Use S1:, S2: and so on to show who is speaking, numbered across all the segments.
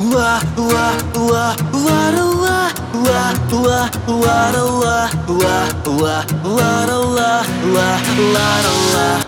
S1: La la la la la la la la la la la la la la.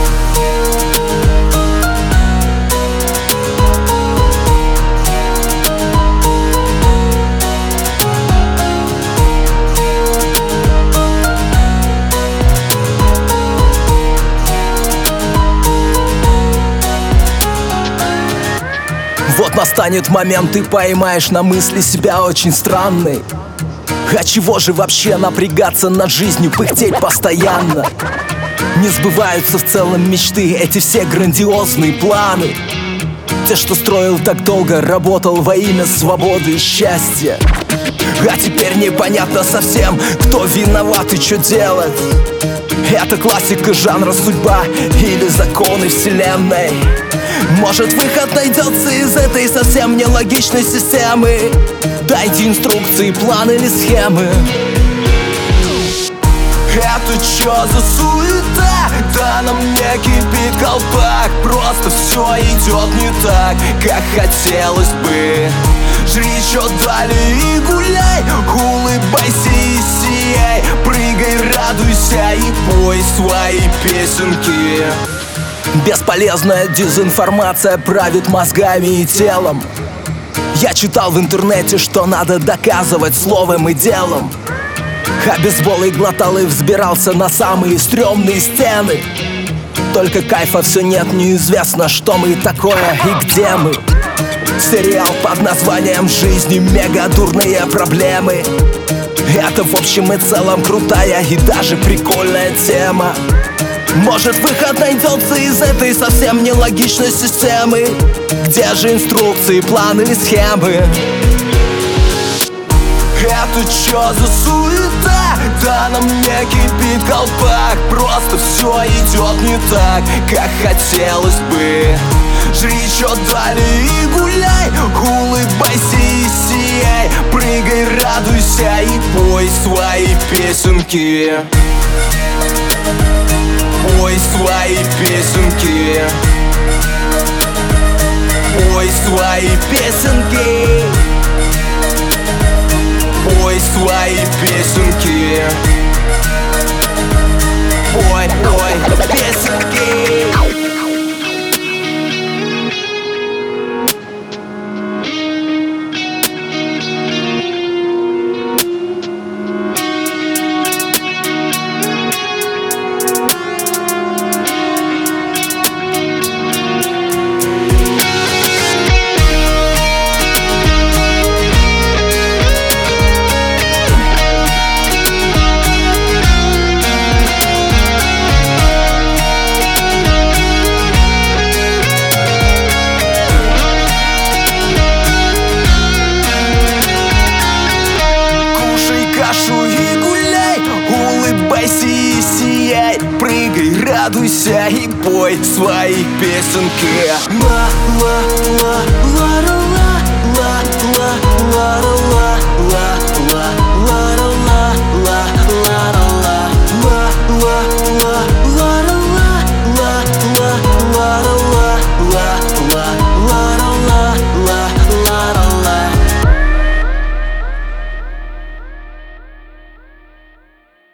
S1: Вот настанет момент, ты поймаешь на мысли себя очень странной. А чего же вообще напрягаться над жизнью, пыхтеть постоянно? Не сбываются в целом мечты, эти все грандиозные планы. Те, что строил так долго, работал во имя свободы и счастья. А теперь непонятно совсем, кто виноват и что делать. Это классика жанра судьба или законы вселенной. Может, выход найдется из этой совсем нелогичной системы. Дайте инструкции, планы или схемы. Это чё за суета? Да на мне кипит колпак. Просто все идет не так, как хотелось бы. Жри чё дали и гуляй, улыбайся и сияй. Прыгай, радуйся и пой свои песенки. Бесполезная дезинформация правит мозгами и телом. Я читал в интернете, что надо доказывать словом и делом. А бейсболой глотал и взбирался на самые стрёмные стены. Только кайфа все нет, неизвестно, что мы такое и где мы. Сериал под названием «Жизни мега дурные проблемы». Это в общем и целом крутая и даже прикольная тема. Может, выход найдется из этой совсем нелогичной системы. Где же инструкции, планы и схемы? Это чё за суета? Да на мне кипит колпак. Просто все идет не так, как хотелось бы. Жри чё дали и гуляй, улыбайся и сияй. Прыгай, радуйся и пой свои песенки. Пой свои песенки. Пой свои песенки. Пой свои песенки. Пой, пой, песенки. Прыгай, радуйся и пой свои песенки. La la la la la la la la la la.